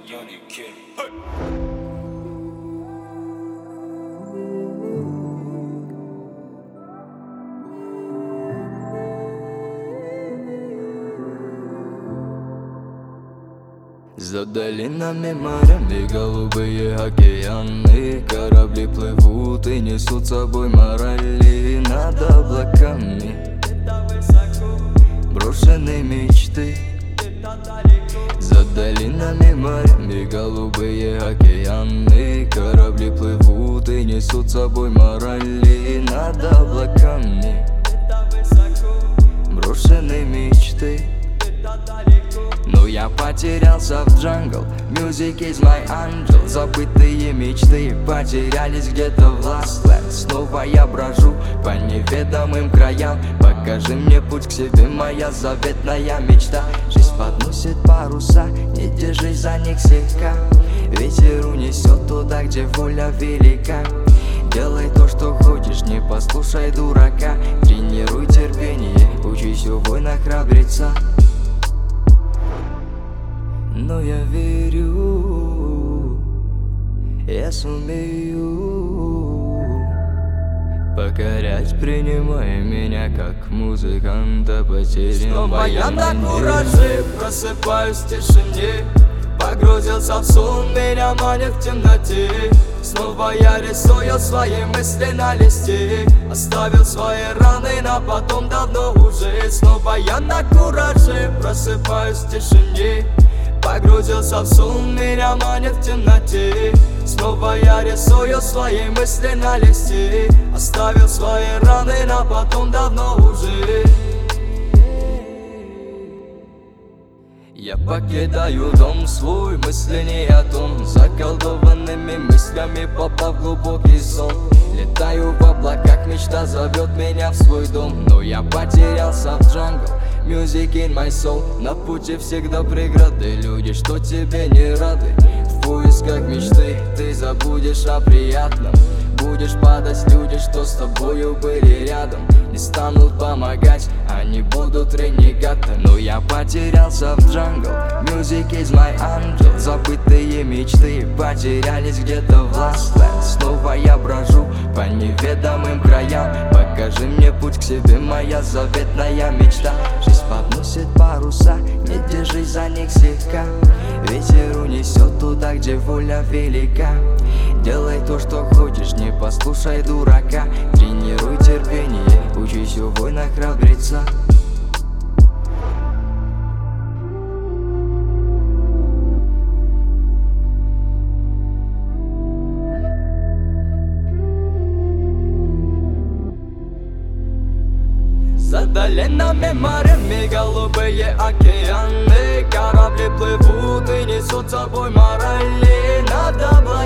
Johnny King. За долинами, морями голубые океаны, корабли плывут и несут с собой морали. Над облаками брошены мечты. За долинами, морями голубые океаны, корабли плывут и несут с собой морали. Над облаками брошены мечты. Но я потерялся в джангл, music is my angel. Забытые мечты потерялись где-то в Last Land. Снова я брожу по неведомым краям. Покажи мне путь к себе, моя заветная мечта. Жизнь подносит паруса, не держись за них слегка. Ветер унесет туда, где воля велика. Делай то, что хочешь, не послушай дурака. Тренируй терпение, учись у воина храбреца. Но я верю, я сумею покорять, принимая меня как музыканта потерянного. Снова я на кураже, просыпаюсь в тишине. Погрузился в сон, меня манит в темноте. Снова я рисую свои мысли на листе. Оставил свои раны на потом давно уже. Снова я на кураже, просыпаюсь в тишине. Погрузился в сон, меня манит в темноте. Снова я рисую свои мысли на листе. Оставил свои раны на потом давно уже. Я покидаю дом свой, мысли не о том. Заколдованными мыслями попав в глубокий сон. Летаю в облаках, мечта зовет меня в свой дом. Но я потерялся в джангл, music in my soul. На пути всегда преграды, люди, что тебе не рады. В поисках мечты ты забудешь о приятном. Будешь падать, люди, что с тобою были рядом, не станут помогать, они будут ренегаты. Но я потерялся в джангл, music is my angel. Забытые мечты потерялись где-то в Last Land. Снова я брожу по неведомым краям. Покажи мне путь к себе, моя заветная мечта. Жизнь подносит паруса, не держись за них слегка. Ветер унесет туда, где воля велика. Делай то, что хочешь, не послушай дурака. Тренируй терпение, учись у воина храбреца. За долинами, морями голубые океаны, корабли плывут и несут с собой морали. Над облаками